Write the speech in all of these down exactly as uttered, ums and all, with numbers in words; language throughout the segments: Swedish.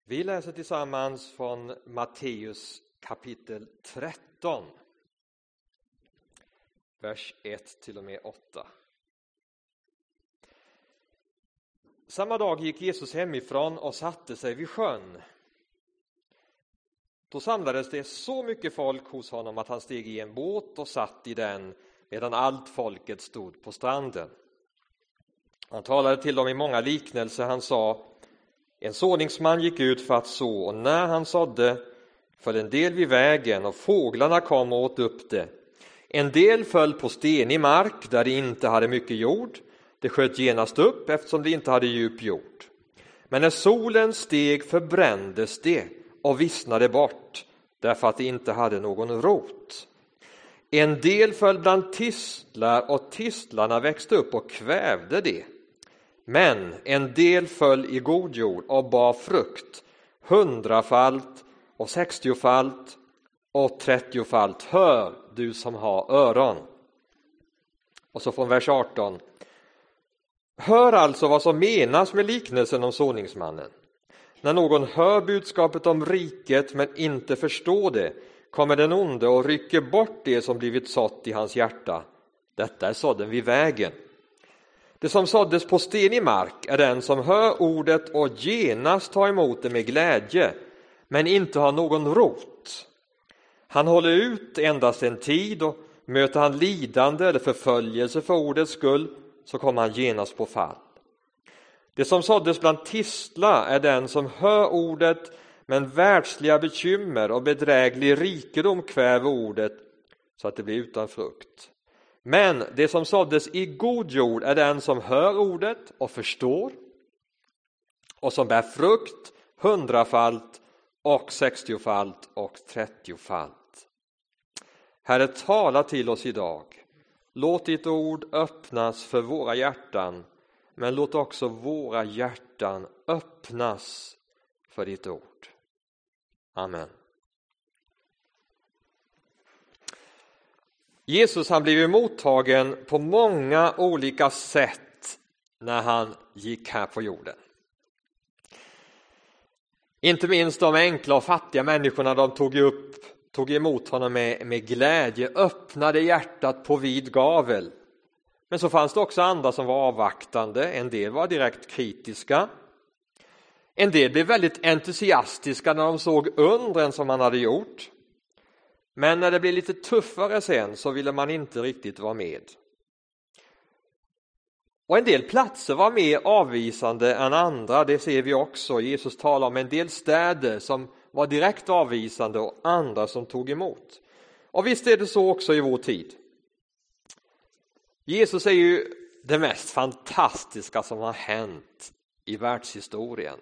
Vi läser tillsammans från Matteus kapitel tretton, vers ett till och med åtta. Samma dag gick Jesus hemifrån och satte sig vid sjön. Då samlades det så mycket folk hos honom att han steg i en båt och satt i den, medan allt folket stod på stranden. Han talade till dem i många liknelser. Han sa: en såningsman gick ut för att så, och när han sådde föll en del vid vägen, och fåglarna kom och åt upp det. En del föll på stenig mark där det inte hade mycket jord. Det sköt genast upp eftersom det inte hade djup jord. Men när solen steg förbrändes det och vissnade bort, därför att det inte hade någon rot. En del föll bland tistlar, och tistlarna växte upp och kvävde det. Men en del föll i god jord och bar frukt, hundrafalt och sextiofalt och trettiofalt. Hör, du som har öron. Och så från vers arton. Hör alltså vad som menas med liknelsen om såningsmannen. När någon hör budskapet om riket men inte förstår det, kommer den onde och rycker bort det som blivit sått i hans hjärta. Detta är sådden vid vägen. Det som såddes på stenig mark är den som hör ordet och genast tar emot det med glädje, men inte har någon rot. Han håller ut endast en tid, och möter han lidande eller förföljelse för ordets skull, så kommer han genast på fall. Det som såddes bland tistlar är den som hör ordet, men världsliga bekymmer och bedräglig rikedom kväver ordet så att det blir utan frukt. Men det som såddes i god jord är den som hör ordet och förstår, och som bär frukt hundrafalt och sextiofalt och trettiofalt. Herre, tala till oss idag. Låt ditt ord öppnas för våra hjärtan, men låt också våra hjärtan öppnas för ditt ord. Amen. Jesus han blev mottagen på många olika sätt när han gick här på jorden. Inte minst de enkla och fattiga människorna, de tog upp, tog emot honom med, med glädje, öppnade hjärtat på vid gavel. Men så fanns det också andra som var avvaktande, en del var direkt kritiska. En del blev väldigt entusiastiska när de såg undren som han hade gjort. Men när det blev lite tuffare sen så ville man inte riktigt vara med. Och en del platser var mer avvisande än andra, det ser vi också. Jesus talar om en del städer som var direkt avvisande och andra som tog emot. Och visst är det så också i vår tid. Jesus är ju det mest fantastiska som har hänt i världshistorien.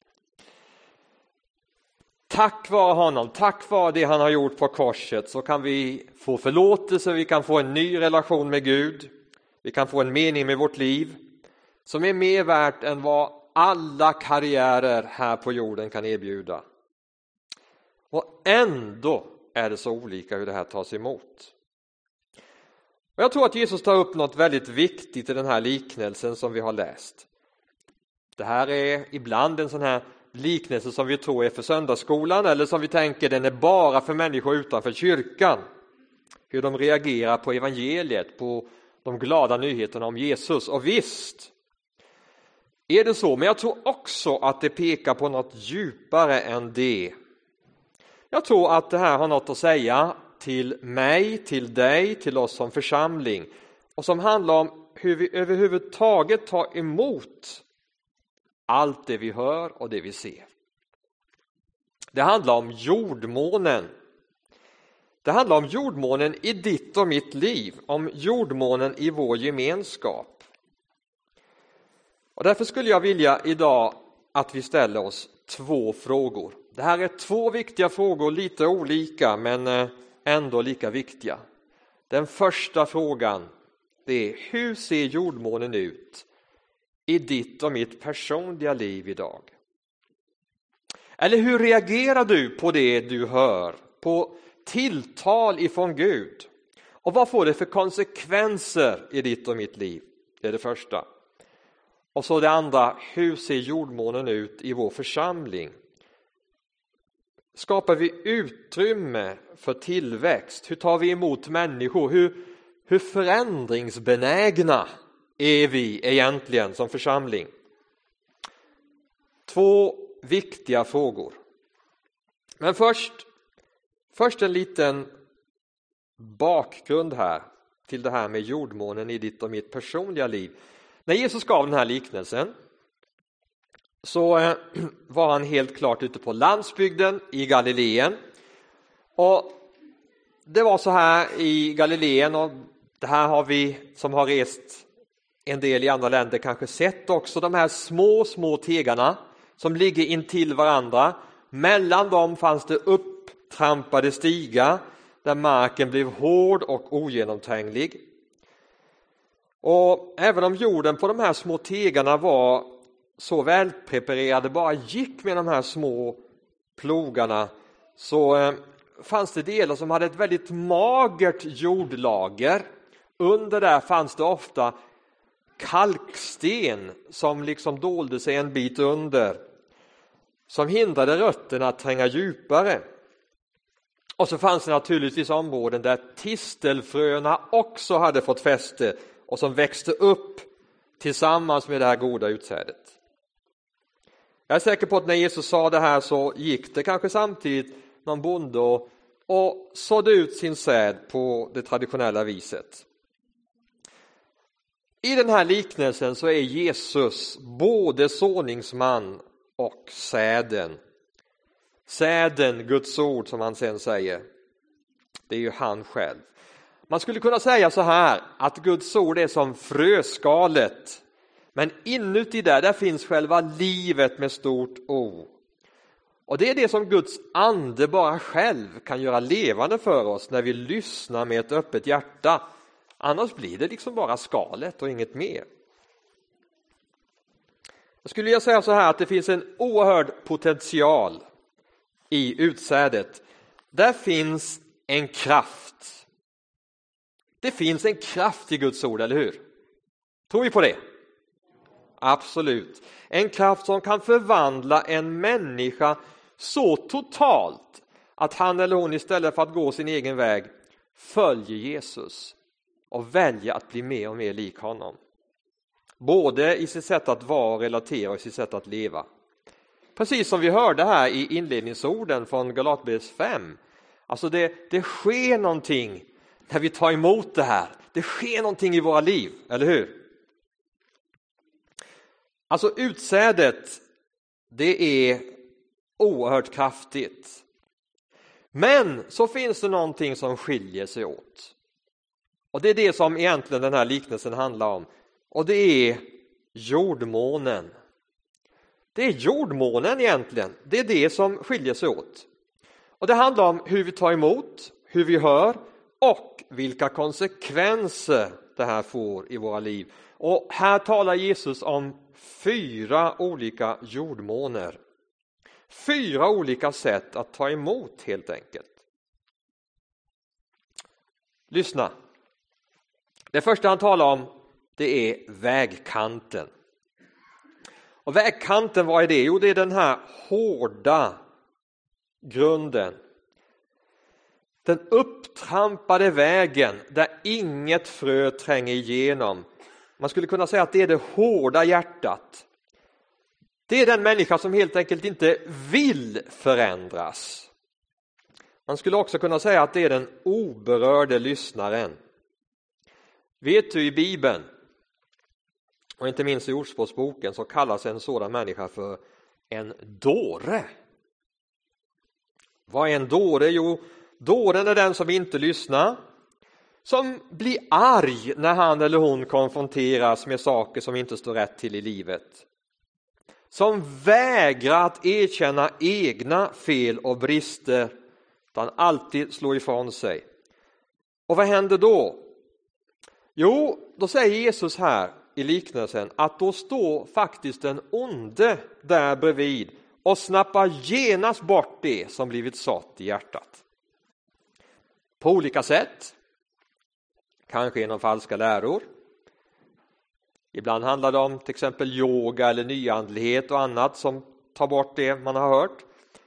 Tack vare honom, tack vare det han har gjort på korset, så kan vi få förlåtelse, vi kan få en ny relation med Gud, vi kan få en mening med vårt liv som är mer värt än vad alla karriärer här på jorden kan erbjuda. Och ändå är det så olika hur det här tas emot. Och jag tror att Jesus tar upp något väldigt viktigt i den här liknelsen som vi har läst. Det här är ibland en sån här liknelse som vi tror är för söndagsskolan, eller som vi tänker den är bara för människor utanför kyrkan. Hur de reagerar på evangeliet, på de glada nyheterna om Jesus. Och visst är det så, men jag tror också att det pekar på något djupare än det. Jag tror att det här har något att säga till mig, till dig, till oss som församling, och som handlar om hur vi överhuvudtaget tar emot allt det vi hör och det vi ser. Det handlar om jordmånen. Det handlar om jordmånen i ditt och mitt liv, om jordmånen i vår gemenskap. Och därför skulle jag vilja idag att vi ställer oss två frågor. Det här är två viktiga frågor, lite olika men ändå lika viktiga. Den första frågan är: hur ser jordmånen ut i ditt och mitt personliga liv idag? Eller hur reagerar du på det du hör, på tilltal ifrån Gud? Och vad får det för konsekvenser i ditt och mitt liv? Det är det första. Och så det andra: hur ser jordmånen ut i vår församling? skapar vi utrymme för tillväxt? Hur tar vi emot människor? Hur, hur förändringsbenägna är vi egentligen som församling? Två viktiga frågor. Men först, först en liten bakgrund här till det här med jordmånen i ditt och mitt personliga liv. När Jesus gav den här liknelsen så eh, var han helt klart ute på landsbygden i Galileen. Och det var så här i Galileen, och det här har vi som har rest en del i andra länder kanske sett också, de här små, små tegarna som ligger intill varandra. Mellan dem fanns det upptrampade stigar där marken blev hård och ogenomtränglig. Och även om jorden på de här små tegarna var så välpreparerade, bara gick med de här små plogarna, så eh, fanns det delar som hade ett väldigt magert jordlager. Under där fanns det ofta kalksten som liksom dolde sig en bit under, som hindrade rötterna att tränga djupare. Och så fanns det naturligtvis områden där tistelfröna också hade fått fäste och som växte upp tillsammans med det här goda utsädet. Jag är säker på att när Jesus sa det här så gick det kanske samtidigt någon bonde och, och sådde ut sin säd på det traditionella viset. I den här liknelsen så är Jesus både såningsman och säden. Säden, Guds ord som han sen säger, det är ju han själv. Man skulle kunna säga så här att Guds ord är som fröskalet, men inuti där, där finns själva livet med stort O. Och det är det som Guds ande bara själv kan göra levande för oss när vi lyssnar med ett öppet hjärta. Annars blir det liksom bara skalet och inget mer. Jag skulle vilja säga så här att det finns en oerhörd potential i utsädet. Där finns en kraft. Det finns en kraft i Guds ord, eller hur? Tror vi på det? Absolut. En kraft som kan förvandla en människa så totalt att han eller hon istället för att gå sin egen väg följer Jesus och väljer att bli mer och mer lik honom. Både i sitt sätt att vara och relatera och i sitt sätt att leva. Precis som vi hörde här i inledningsorden från Galaterbrevet fem. Alltså det, det sker någonting när vi tar emot det här. Det sker någonting i våra liv, eller hur? Alltså utsädet, det är oerhört kraftigt. Men så finns det någonting som skiljer sig åt. Och det är det som egentligen den här liknelsen handlar om. Och det är jordmånen. Det är jordmånen egentligen. Det är det som skiljer sig åt. Och det handlar om hur vi tar emot, hur vi hör och vilka konsekvenser det här får i våra liv. Och här talar Jesus om fyra olika jordmåner. Fyra olika sätt att ta emot helt enkelt. Lyssna. Det första han talar om, det är vägkanten. Och vägkanten, vad är det? Jo, det är den här hårda grunden. Den upptrampade vägen där inget frö tränger igenom. Man skulle kunna säga att det är det hårda hjärtat. Det är den människa som helt enkelt inte vill förändras. Man skulle också kunna säga att det är den oberörde lyssnaren. Vet du, i Bibeln och inte minst i Ordspråksboken så kallas en sådan människa för en dåre. Vad är en dåre? Jo, dåren är den som inte lyssnar, som blir arg när han eller hon konfronteras med saker som inte står rätt till i livet. Som vägrar att erkänna egna fel och brister, utan alltid slår ifrån sig. Och vad händer då? Jo, då säger Jesus här i liknelsen att då står faktiskt den onde där bredvid och snappar genast bort det som blivit sått i hjärtat. På olika sätt. Kanske genom falska läror. Ibland handlar det om till exempel yoga eller nyandlighet och annat som tar bort det man har hört.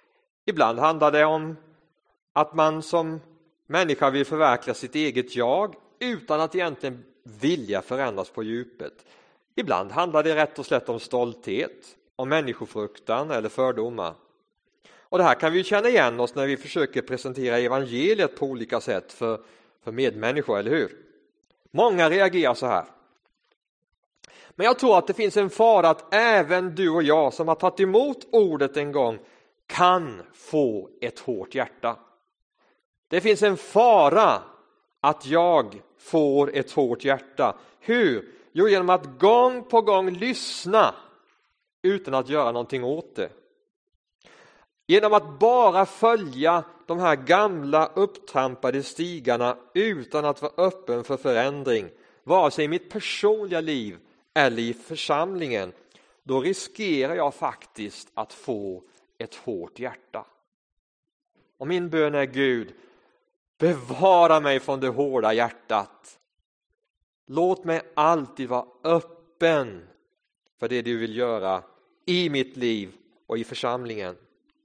Ibland handlar det om att man som människa vill förverkliga sitt eget jag utan att egentligen vilja förändras på djupet. Ibland handlar det rätt och slätt om stolthet, om människofruktan eller fördomar. Och det här kan vi känna igen oss när vi försöker presentera evangeliet på olika sätt för, för medmänniskor, eller hur? Många reagerar så här. Men jag tror att det finns en fara att även du och jag som har tagit emot ordet en gång kan få ett hårt hjärta. Det finns en fara att jag får ett hårt hjärta. Hur? Jo, genom att gång på gång lyssna utan att göra någonting åt det. Genom att bara följa de här gamla upptrampade stigarna utan att vara öppen för förändring, vare sig i mitt personliga liv eller i församlingen, då riskerar jag faktiskt att få ett hårt hjärta. Och min bön är: Gud, bevara mig från det hårda hjärtat. Låt mig alltid vara öppen för det du vill göra i mitt liv och i församlingen.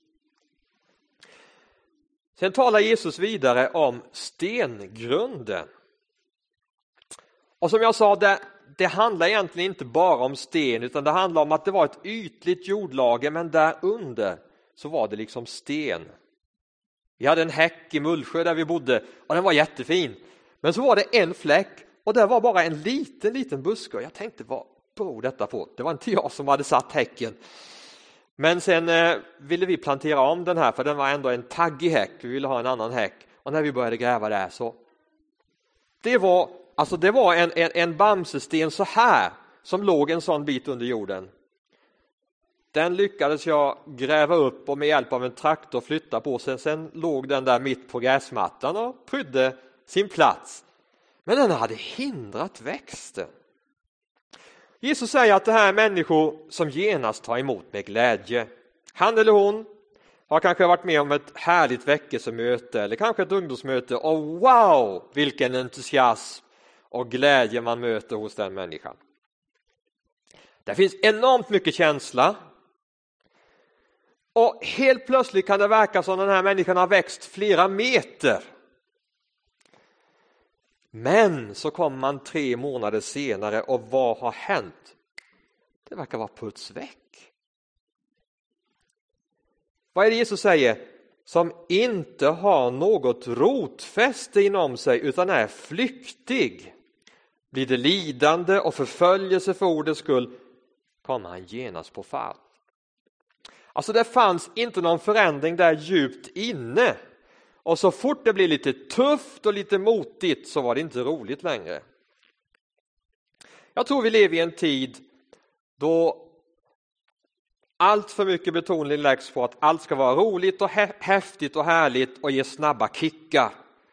Sen talar Jesus vidare om stengrunden. Och som jag sa, det, det handlar egentligen inte bara om sten, utan det handlar om att det var ett ytligt jordlager, men där under så var det liksom sten. Vi hade en häck i Mullsjö där vi bodde och den var jättefin. Men så var det en fläck och där var bara en liten, liten buske. Och jag tänkte, vad beror detta på? Det var inte jag som hade satt häcken. Men sen eh, ville vi plantera om den här, för den var ändå en taggig häck. Vi ville ha en annan häck. Och när vi började gräva där så... Det var, alltså det var en, en, en bamsesten så här som låg en sån bit under jorden. Den lyckades jag gräva upp och med hjälp av en traktor flytta på sig. Sen låg den där mitt på gräsmattan och prydde sin plats. Men den hade hindrat växten. Jesus säger att det här är människor som genast tar emot med glädje. Han eller hon har kanske varit med om ett härligt väckelsemöte eller kanske ett ungdomsmöte. Och wow, vilken entusiasm och glädje man möter hos den människan. Det finns enormt mycket känsla. Och helt plötsligt kan det verka som den här människan har växt flera meter. Men så kommer man tre månader senare och vad har hänt? Det verkar vara puts väck. Vad är det Jesus säger? Som inte har något rotfäste inom sig utan är flyktig. Blir det lidande och förföljelse för ordets skull, kommer han genast på fall. Alltså det fanns inte någon förändring där djupt inne. Och så fort det blev lite tufft och lite motigt så var det inte roligt längre. Jag tror vi lever i en tid då allt för mycket betoning läggs på att allt ska vara roligt och häftigt och härligt och ge snabba kickar.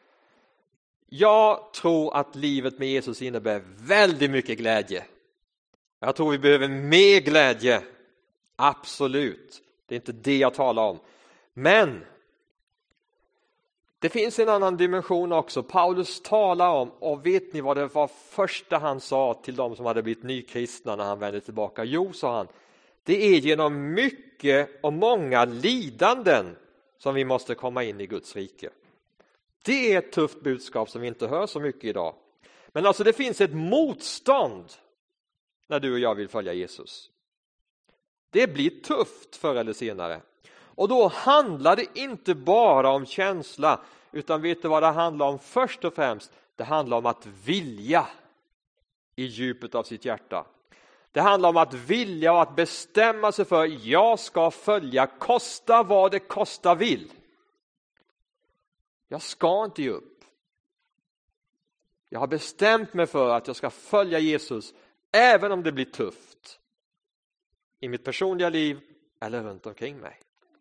Jag tror att livet med Jesus innebär väldigt mycket glädje. Jag tror vi behöver mer glädje. Absolut. Det är inte det jag talar om. Men det finns en annan dimension också. Paulus talar om, och vet ni vad det var första han sa till de som hade blivit nykristna när han vände tillbaka? Jo, sa han, det är genom mycket och många lidanden som vi måste komma in i Guds rike. Det är ett tufft budskap som vi inte hör så mycket idag. Men alltså det finns ett motstånd när du och jag vill följa Jesus. Det blir tufft förr eller senare. Och då handlar det inte bara om känsla, utan vet du vad det handlar om först och främst? Det handlar om att vilja i djupet av sitt hjärta. Det handlar om att vilja och att bestämma sig för jag ska följa, kosta vad det kosta vill. Jag ska inte ge upp. Jag har bestämt mig för att jag ska följa Jesus även om det blir tufft. I mitt personliga liv eller runt omkring mig.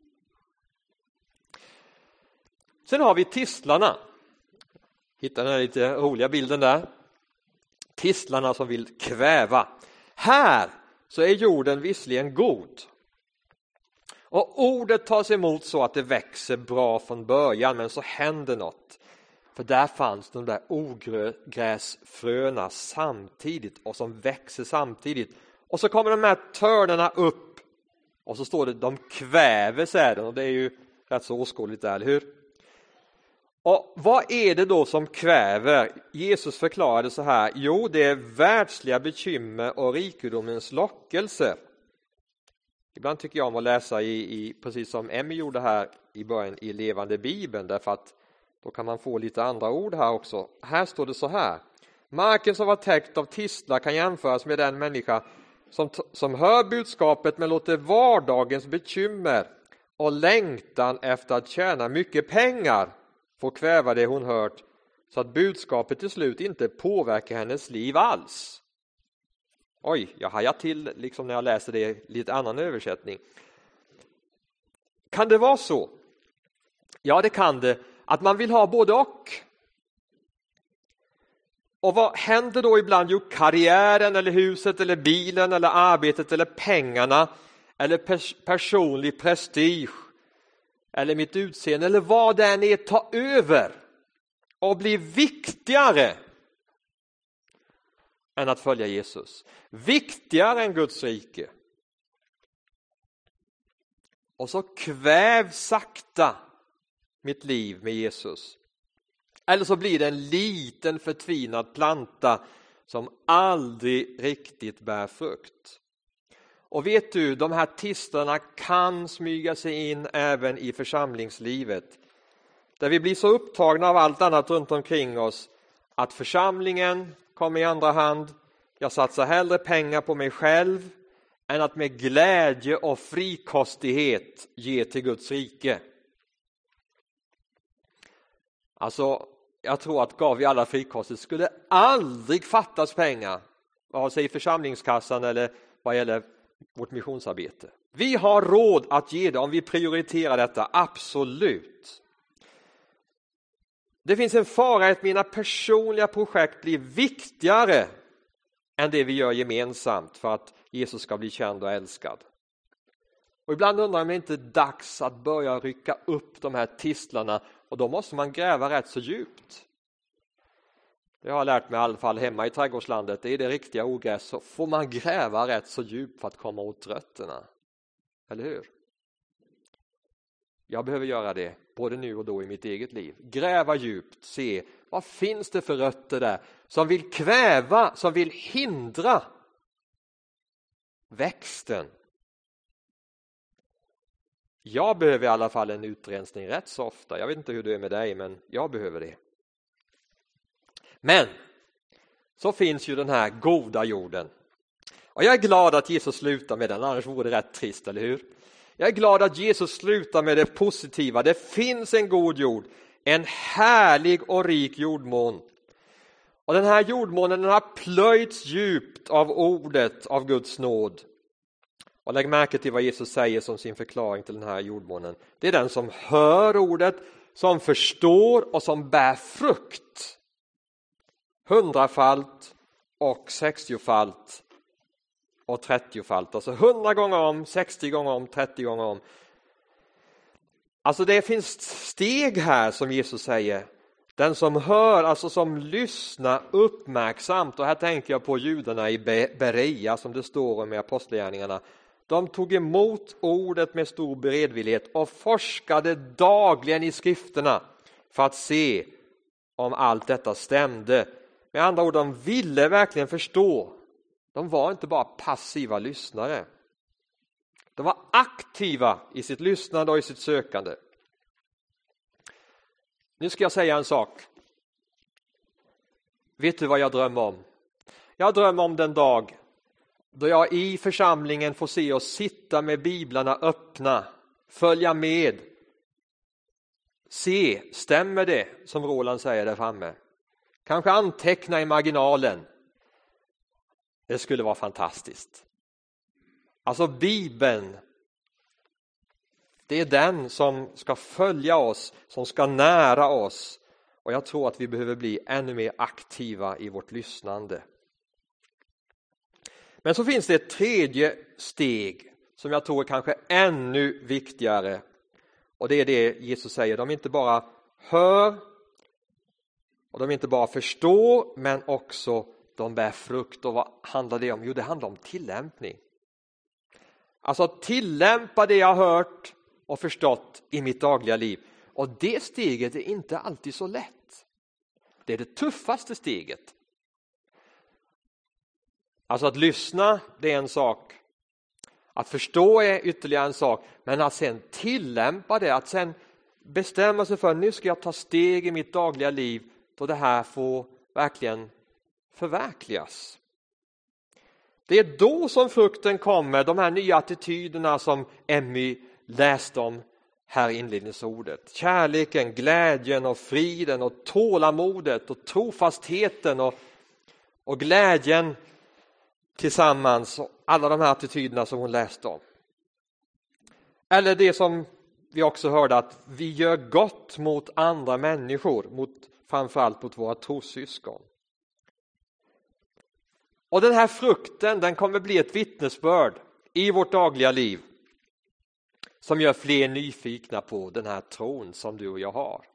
Sen har vi tistlarna. Hittar den här lite roliga bilden där. Tistlarna som vill kväva. Här så är jorden visserligen god. Och ordet tas emot så att det växer bra från början, men så händer något. För där fanns de där ogräsfröna samtidigt och som växer samtidigt. Och så kommer de här törnerna upp och så står det de kväver säden, och det är ju rätt så åskådligt där, eller hur? Och vad är det då som kväver? Jesus förklarade så här: jo, det är världsliga bekymmer och rikedomens lockelse. Ibland tycker jag om att läsa i, i precis som Emmy gjorde här i början i Levande Bibeln, därför att då kan man få lite andra ord här också. Här står det så här: marken som var täckt av tistlar kan jämföras med den människa som, som hör budskapet men låter vardagens bekymmer och längtan efter att tjäna mycket pengar få kväva det hon hört, så att budskapet till slut inte påverkar hennes liv alls. Oj, jag hajar till liksom när jag läser det i lite annan översättning. Kan det vara så? Ja, det kan det. Att man vill ha både och. Och vad händer då ibland? Jo, karriären eller huset eller bilen eller arbetet eller pengarna eller pers- personlig prestige eller mitt utseende eller vad det än är tar över och blir viktigare än att följa Jesus. Viktigare än Guds rike. Och så kvävs sakta mitt liv med Jesus. Eller så blir det en liten förtvinad planta som aldrig riktigt bär frukt. Och vet du, de här tistlarna kan smyga sig in även i församlingslivet. Där vi blir så upptagna av allt annat runt omkring oss att församlingen kommer i andra hand. Jag satsar hellre pengar på mig själv än att med glädje och frikostighet ge till Guds rike. Alltså, jag tror att gav vi alla frikostigt skulle aldrig fattas pengar, vare sig i församlingskassan eller vad gäller vårt missionsarbete. Vi har råd att ge det om vi prioriterar detta, absolut. Det finns en fara att mina personliga projekt blir viktigare än det vi gör gemensamt för att Jesus ska bli känd och älskad. Och ibland undrar jag om det inte är dags att börja rycka upp de här tistlarna, och då måste man gräva rätt så djupt. Det har jag lärt mig i alla fall hemma i trädgårdslandet. Det är det riktiga ogräs, så får man gräva rätt så djupt för att komma åt rötterna. Eller hur? Jag behöver göra det både nu och då i mitt eget liv. Gräva djupt, se vad finns det för rötter där som vill kväva, som vill hindra växten. Jag behöver i alla fall en utrensning rätt så ofta. Jag vet inte hur det är med dig, men jag behöver det. Men så finns ju den här goda jorden. Och jag är glad att Jesus slutar med den, annars vore det rätt trist, eller hur? Jag är glad att Jesus slutar med det positiva. Det finns en god jord, en härlig och rik jordmån. Och den här jordmånen, den har plöjts djupt av ordet av Guds nåd. Och lägg märke till vad Jesus säger som sin förklaring till den här jordmånen. Det är den som hör ordet, som förstår och som bär frukt. Hundrafalt och sextiofalt och trettiofalt. Alltså hundra gånger om, sextio gånger om, trettio gånger om. Alltså det finns steg här som Jesus säger. Den som hör, alltså som lyssnar uppmärksamt. Och här tänker jag på judarna i Berea som det står om i apostlagärningarna. De tog emot ordet med stor beredvillighet och forskade dagligen i skrifterna för att se om allt detta stämde. Med andra ord, de ville verkligen förstå. De var inte bara passiva lyssnare. De var aktiva i sitt lyssnande och i sitt sökande. Nu ska jag säga en sak. Vet du vad jag drömmer om? Jag drömmer om den dag då jag i församlingen får se oss sitta med biblarna öppna, följa med. Se, stämmer det som Roland säger där framme? Kanske anteckna i marginalen. Det skulle vara fantastiskt. Alltså Bibeln, det är den som ska följa oss, som ska nära oss. Och jag tror att vi behöver bli ännu mer aktiva i vårt lyssnande. Men så finns det ett tredje steg som jag tror är kanske ännu viktigare. Och det är det Jesus säger. De inte bara hör och de inte bara förstår, men också de bär frukt. Och vad handlar det om? Jo, det handlar om tillämpning. Alltså att tillämpa det jag har hört och förstått i mitt dagliga liv. Och det steget är inte alltid så lätt. Det är det tuffaste steget. Alltså att lyssna, det är en sak. Att förstå är ytterligare en sak. Men att sen tillämpa det, att sen bestämma sig för nu ska jag ta steg i mitt dagliga liv då det här får verkligen förverkligas. Det är då som frukten kommer, de här nya attityderna som Emmy läste om här i inledningsordet. Kärleken, glädjen och friden och tålamodet och trofastheten och, och glädjen tillsammans. Och alla de här attityderna som hon läste om. Eller det som vi också hörde, att vi gör gott mot andra människor, mot, framförallt mot våra trossyskon. Och den här frukten, den kommer bli ett vittnesbörd i vårt dagliga liv som gör fler nyfikna på den här tron som du och jag har.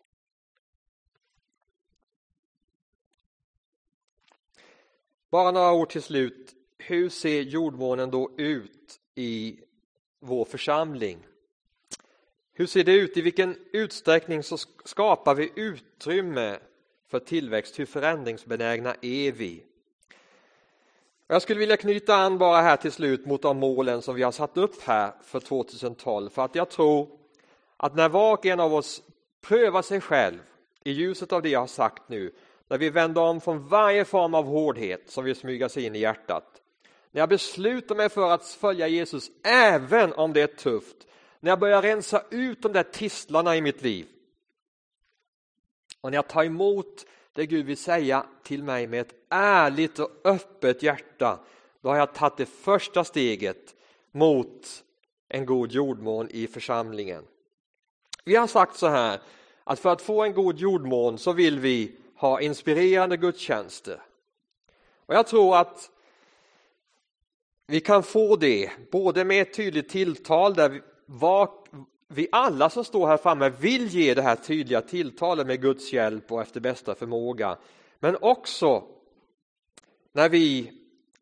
Bara några ord till slut. Hur ser jordmånen då ut i vår församling? Hur ser det ut? I vilken utsträckning så skapar vi utrymme för tillväxt? Hur förändringsbenägna är vi? Jag skulle vilja knyta an bara här till slut mot de målen som vi har satt upp här för tjugohundratolv. För att jag tror att när var och en av oss prövar sig själv i ljuset av det jag har sagt nu, när vi vänder om från varje form av hårdhet som vill smyga sig in i hjärtat, när jag beslutar mig för att följa Jesus även om det är tufft, när jag börjar rensa ut de där tistlarna i mitt liv och när jag tar emot det Gud vill säga till mig med ett ärligt och öppet hjärta, då har jag tagit det första steget mot en god jordmån i församlingen. Vi har sagt så här, att för att få en god jordmån så vill vi ha inspirerande gudstjänster. Och jag tror att vi kan få det både med ett tydligt tilltal där vi, var, vi alla som står här framme vill ge det här tydliga tilltalet med Guds hjälp och efter bästa förmåga. Men också när vi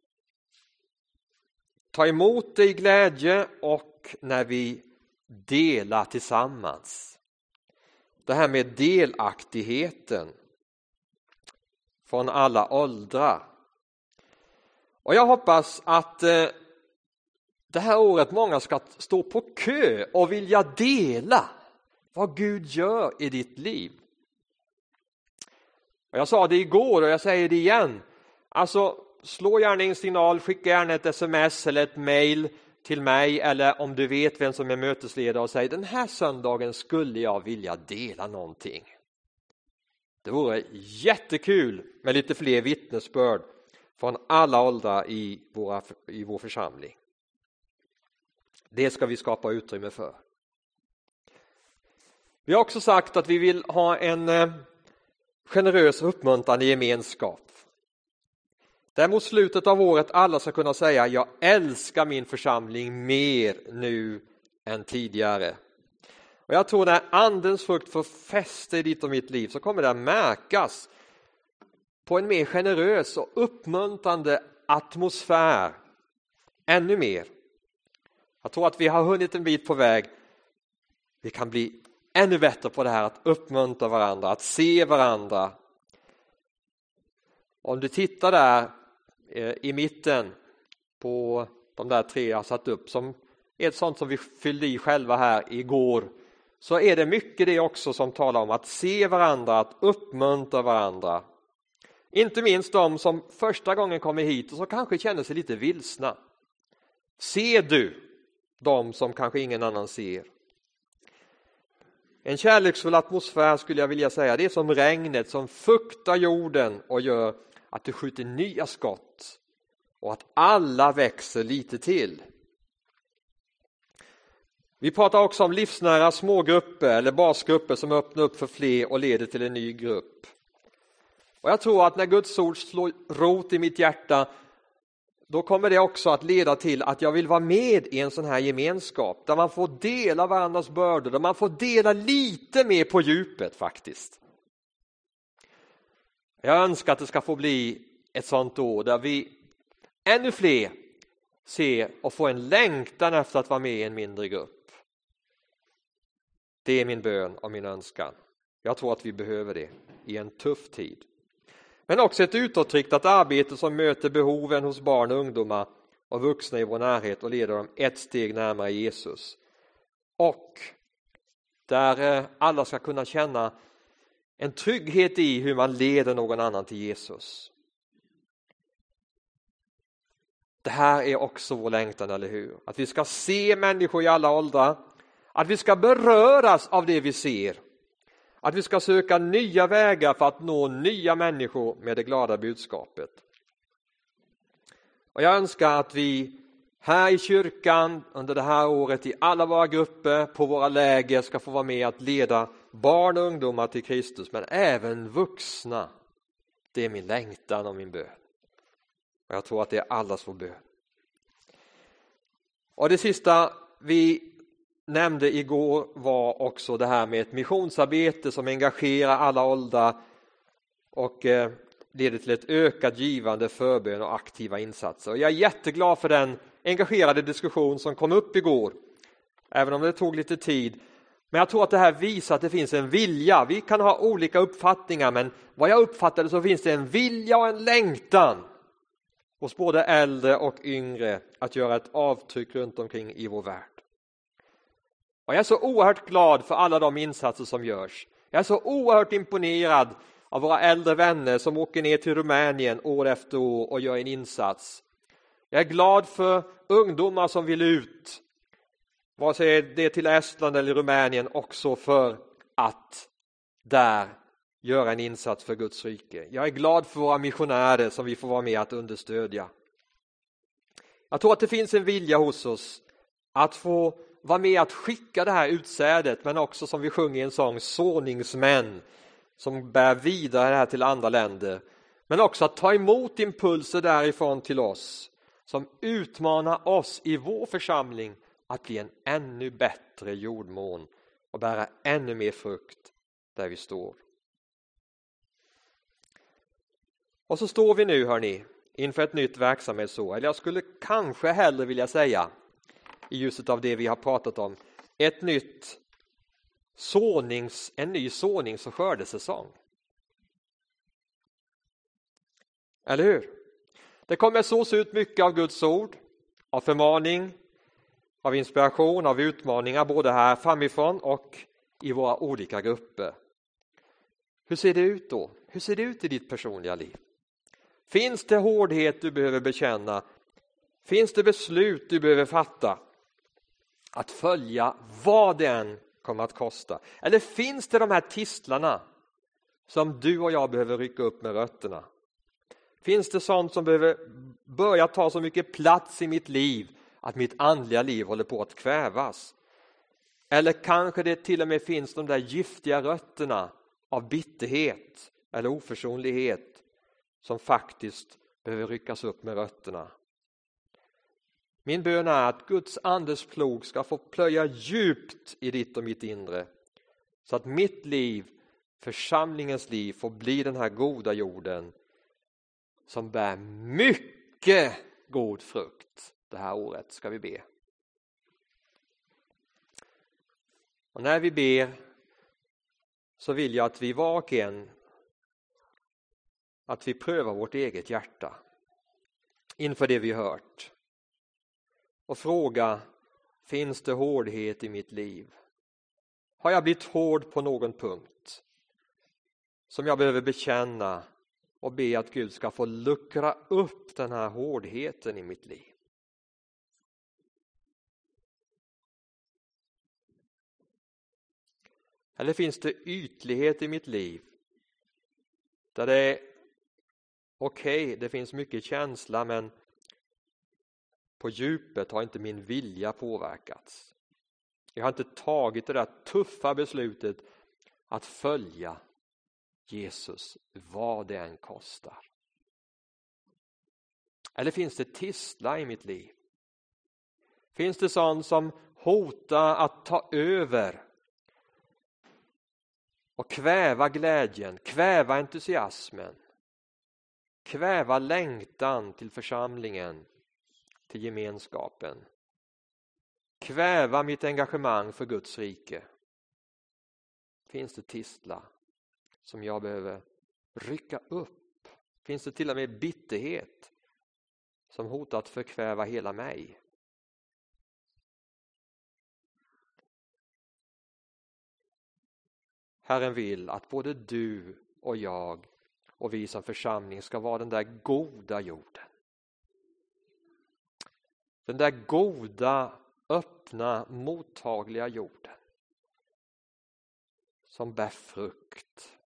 tar emot det i glädje och när vi delar tillsammans. Det här med delaktigheten från alla åldrar. Och jag hoppas att eh, det här året många ska stå på kö och vilja dela vad Gud gör i ditt liv. Och jag sa det igår och jag säger det igen. Alltså slå gärna en signal, skicka gärna ett sms eller ett mejl till mig eller om du vet vem som är mötesledare och säg den här söndagen skulle jag vilja dela någonting. Det vore jättekul med lite fler vittnesbörd från alla åldrar i, våra, i vår församling. Det ska vi skapa utrymme för. Vi har också sagt att vi vill ha en eh, generös och uppmuntrande gemenskap. Där mot slutet av året alla ska kunna säga jag älskar min församling mer nu än tidigare. Och jag tror när andens frukt får fäste i ditt och mitt liv så kommer det att märkas på en mer generös och uppmuntrande atmosfär ännu mer. Jag tror att vi har hunnit en bit på väg. Vi kan bli ännu bättre på det här att uppmuntra varandra, att se varandra. Om du tittar där i mitten på de där tre jag satt upp som är ett sånt som vi fyllde i själva här igår, så är det mycket det också som talar om att se varandra, att uppmuntra varandra. Inte minst de som första gången kommer hit och som kanske känner sig lite vilsna. Ser du de som kanske ingen annan ser? En kärleksfull atmosfär skulle jag vilja säga, det är som regnet som fuktar jorden och gör att det skjuter nya skott och att alla växer lite till. Vi pratar också om livsnära smågrupper eller basgrupper som öppnar upp för fler och leder till en ny grupp. Och jag tror att när Guds ord slår rot i mitt hjärta, då kommer det också att leda till att jag vill vara med i en sån här gemenskap där man får dela varandras bördor, där man får dela lite mer på djupet faktiskt. Jag önskar att det ska få bli ett sånt år där vi ännu fler ser och får en längtan efter att vara med i en mindre grupp. Det är min bön och min önskan. Jag tror att vi behöver det i en tuff tid. Men också ett utåtriktat arbete som möter behoven hos barn och ungdomar och vuxna i vår närhet och leder dem ett steg närmare Jesus. Och där alla ska kunna känna en trygghet i hur man leder någon annan till Jesus. Det här är också vår längtan, eller hur? Att vi ska se människor i alla åldrar. Att vi ska beröras av det vi ser. Att vi ska söka nya vägar för att nå nya människor med det glada budskapet. Och jag önskar att vi här i kyrkan under det här året i alla våra grupper på våra läger ska få vara med att leda barn och ungdomar till Kristus, men även vuxna. Det är min längtan och min bön. Och jag tror att det är allas vår bön. Och det sista vi nämnde igår var också det här med ett missionsarbete som engagerar alla åldrar och eh, leder till ett ökat givande, förbön och aktiva insatser. Och jag är jätteglad för den engagerade diskussion som kom upp igår, även om det tog lite tid. Men jag tror att det här visar att det finns en vilja. Vi kan ha olika uppfattningar, men vad jag uppfattade så finns det en vilja och en längtan hos både äldre och yngre att göra ett avtryck runt omkring i vår värld. Och jag är så oerhört glad för alla de insatser som görs. Jag är så oerhört imponerad av våra äldre vänner som åker ner till Rumänien år efter år och gör en insats. Jag är glad för ungdomar som vill ut, vare sig det är till Estland eller Rumänien, också för att där göra en insats för Guds rike. Jag är glad för våra missionärer som vi får vara med att understödja. Jag tror att det finns en vilja hos oss att få vara med att skicka det här utsädet, men också som vi sjunger i en sång, såningsmän som bär vidare det här till andra länder. Men också att ta emot impulser därifrån till oss som utmanar oss i vår församling att bli en ännu bättre jordmån och bära ännu mer frukt där vi står. Och så står vi nu, hörni, inför ett nytt verksamhetsår. Eller jag skulle kanske hellre vilja säga, i ljuset av det vi har pratat om, ett nytt sånings, en ny sånings- och skördesäsong. Eller hur? Det kommer sås ut mycket av Guds ord, av förmaning, av inspiration, av utmaningar, både här framifrån och i våra olika grupper. Hur ser det ut då? Hur ser det ut i ditt personliga liv? Finns det hårdhet du behöver bekänna? Finns det beslut du behöver fatta? Att följa vad den kommer att kosta? Eller finns det de här tistlarna som du och jag behöver rycka upp med rötterna? Finns det sånt som behöver börja ta så mycket plats i mitt liv att mitt andliga liv håller på att kvävas? Eller kanske det till och med finns de där giftiga rötterna av bitterhet eller oförsonlighet som faktiskt behöver ryckas upp med rötterna. Min bön är att Guds andes plog ska få plöja djupt i ditt och mitt inre, så att mitt liv, församlingens liv, får bli den här goda jorden som bär mycket god frukt det här året, ska vi be. Och när vi ber så vill jag att vi var och en, att vi prövar vårt eget hjärta inför det vi hört. Och fråga, finns det hårdhet i mitt liv? Har jag blivit hård på någon punkt som jag behöver bekänna och be att Gud ska få luckra upp den här hårdheten i mitt liv? Eller finns det ytlighet i mitt liv där det är okej, okay, det finns mycket känsla, men på djupet har inte min vilja påverkats. Jag har inte tagit det där tuffa beslutet att följa Jesus vad det än kostar. Eller finns det tistlar i mitt liv? Finns det sånt som hotar att ta över och kväva glädjen, kväva entusiasmen, kväva längtan till församlingen, till gemenskapen, kväva mitt engagemang för Guds rike? finns det tistlar som jag behöver rycka upp? Finns det till och med bitterhet som hotar att förkväva hela mig? Herren vill att både du och jag och vi som församling ska vara den där goda jorden. Den där goda, öppna, mottagliga jorden som bär frukt.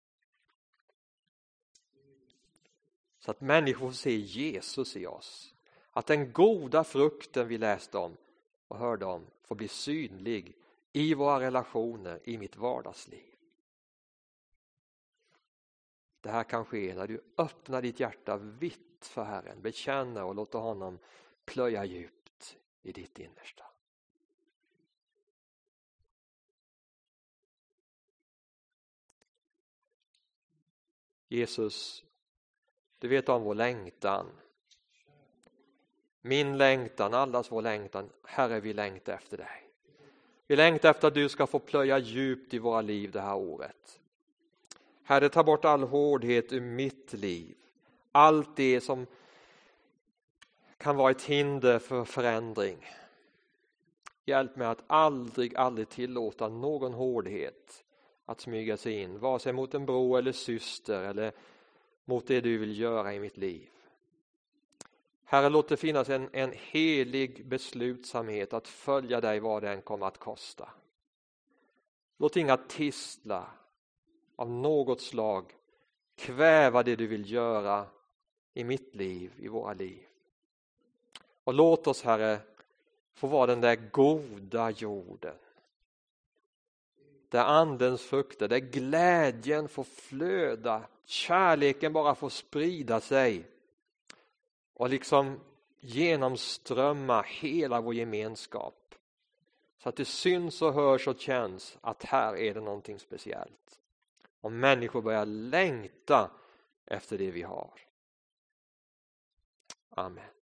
Så att människor ser Jesus i oss. Att den goda frukten vi läste om och hörde om får bli synlig i våra relationer, i mitt vardagsliv. Det här kan ske när du öppnar ditt hjärta vitt för Herren, bekänner och låter honom plöja djupt i ditt innersta. Jesus, du vet om vår längtan. Min längtan, allas vår längtan. Herre, vi längtar efter dig. Vi längtar efter att du ska få plöja djupt i våra liv det här året. Herre, ta bort all hårdhet ur mitt liv. Allt det som kan vara ett hinder för förändring. Hjälp mig att aldrig, aldrig tillåta någon hårdhet att smyga sig in. Vare sig mot en bror eller syster eller mot det du vill göra i mitt liv. Herre, låt det finnas en, en helig beslutsamhet att följa dig vad den kommer att kosta. Låt inga tistlar av något slag kväva det du vill göra i mitt liv, i våra liv. Och låt oss, Herre, få vara den där goda jorden. Där andens frukter, där glädjen får flöda, kärleken bara får sprida sig och liksom genomströmma hela vår gemenskap. Så att det syns och hörs och känns att här är det någonting speciellt. Och människor börjar längta efter det vi har. Amen.